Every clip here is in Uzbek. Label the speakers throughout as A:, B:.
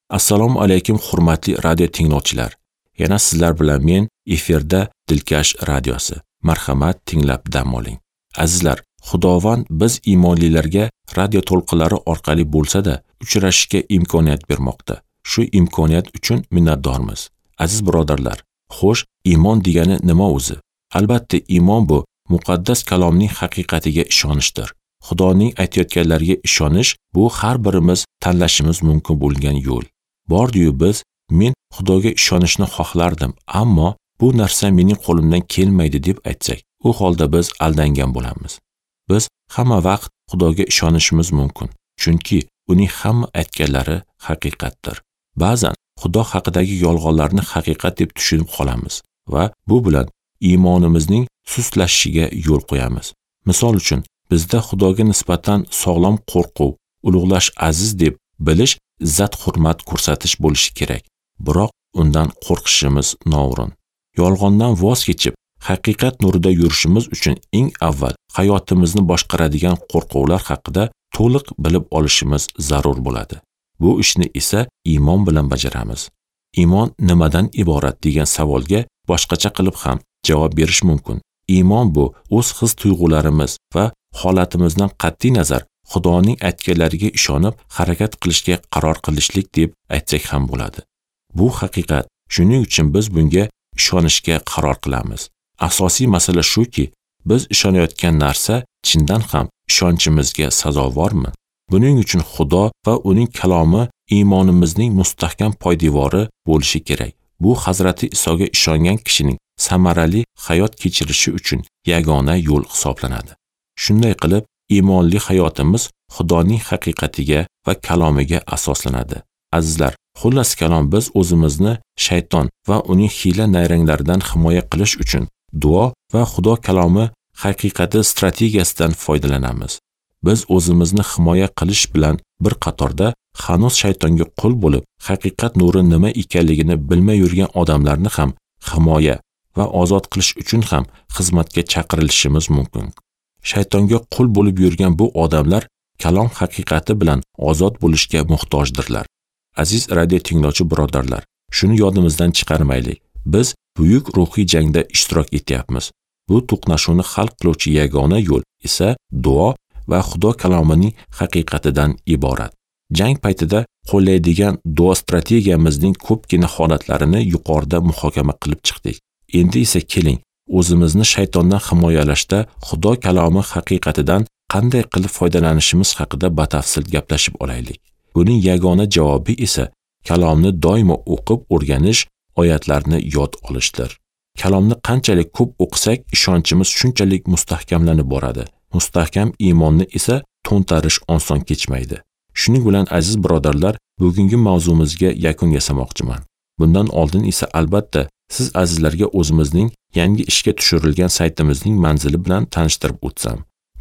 A: Assalomu alaykum hurmatli radio tinglovchilar. Yana sizlar bilan men efirda Dilkash radiosi. Marhamat, tinglab dam oling. Azizlar, Xudovand biz iymonlilarga radio to'lqinlari orqali bo'lsa-da uchrashishga imkoniyat bermoqda. Shu imkoniyat uchun minnatdormiz. Aziz birodarlar, xo'sh, iymon degani nima o'zi? Albatta, iymon bu muqaddas kalomning haqiqatiga ishonishdir. Xudoning aytayotganlariga ishonish bu har birimiz tanlashimiz mumkin bo'lgan yo'l. Bordi-yu biz, men Xudoga ishonishni xohlardim, ammo bu narsa mening qo'limdan kelmaydi deb aytsak, u holda biz aldangan bo'lamiz. Biz hamma vaqt Xudoga ishonishimiz mumkin, chunki uning hamma aytganlari haqiqatdir. Ba'zan Xudo haqidagi yolg'onlarni haqiqat deb tushunib qolamiz va bu bilan iymonimizning sustlashishiga yo'l qo'yamiz. Misol uchun, bizda Xudoga nisbatan sog'lom qo'rquv, ulug'lash aziz deb bilish, izzat hurmat ko'rsatish bo'lishi kerak. Biroq undan qo'rqishimiz noo'rin. Yolg'ondan voz kechib, haqiqat nurida yurishimiz uchun eng avval hayotimizni boshqaradigan qo'rquvlar haqida to'liq bilib olishimiz zarur bo'ladi. Bu ishni esa iymon bilan bajaramiz. Iymon nimadan iborat degan savolga boshqacha qilib ham javob berish mumkin. Iymon bu o'z his-tuyg'ularimiz va holatimizdan qat'iy nazar Xudoning aytganlariga ishonib harakat qilishga qaror qilishlik deb aytsak ham bo'ladi. Bu haqiqat, shuning uchun biz bunga ishonishga qaror qilamiz. Asosiy masala shuki, biz ishonayotgan narsa chindan ham ishonchimizga sazovormi? Buning uchun Xudo va uning kalomi iymonimizning mustahkam poydevori bo'lishi kerak. Bu Hazrati Isoga ishongan kishining samarali hayot kechirishi uchun yagona yo'l hisoblanadi. Shunday qilib, iymonli hayotimiz Xudoning haqiqatiga va kalomiga asoslanadi. Azizlar, xullas kalom biz o'zimizni shayton va uning hiyla-nayranglaridan himoya qilish uchun duo va Xudo kalomi haqiqati strategiyasidan foydalanamiz. Biz o'zimizni himoya qilish bilan bir qatorda hanuz shaytonga qul bo'lib, haqiqat nuri nima ekanligini bilmay yurgan odamlarni ham himoya va ozod qilish uchun ham xizmatga chaqirilishimiz mumkin. Shaytonga qul bo'lib yurgan bu odamlar kalom haqiqati bilan ozod bo'lishga muhtojdirlar. Aziz radio tinglovchi birodarlar, shuni yodimizdan chiqarmaylik. Biz buyuk ruhiy jangda ishtirok etyapmiz. Bu to'qnashuvni hal qiluvchi yagona yo'l esa duo va Xudo kalomining haqiqatidan iborat. Jang paytida qo'llaydigan duo strategiyamizning ko'pgina holatlarini yuqorida muhokama qilib chiqdik. Endi esa keling, o'zimizni shaytondan himoyalashda Xudo kalomi haqiqatidan qanday qilib foydalanishimiz haqida batafsil gaplashib olaylik. Buning yagona javobi esa kalomni doimo o'qib o'rganish, oyatlarni yod olishdir. Kalomni qanchalik ko'p o'qisak, ishonchimiz shunchalik mustahkamlanib boradi. Mustahkam iymonni esa to'ntarish oson kechmaydi. Shuning bilan aziz birodarlar, bugungi mavzumizga yakun yasamoqchiman. Bundan oldin esa albatta siz azizlarga o'zimizning yangi ishga tushirilgan saytimizning manzili bilan tanishtirib o'tsam.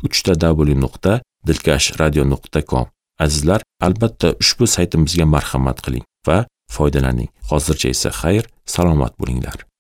A: www.dilkashradio.com. Azizlar, albatta ushbu saytimizga marhamat qiling va foydalaning. Hozircha esa xayr, salomat bo'linglar.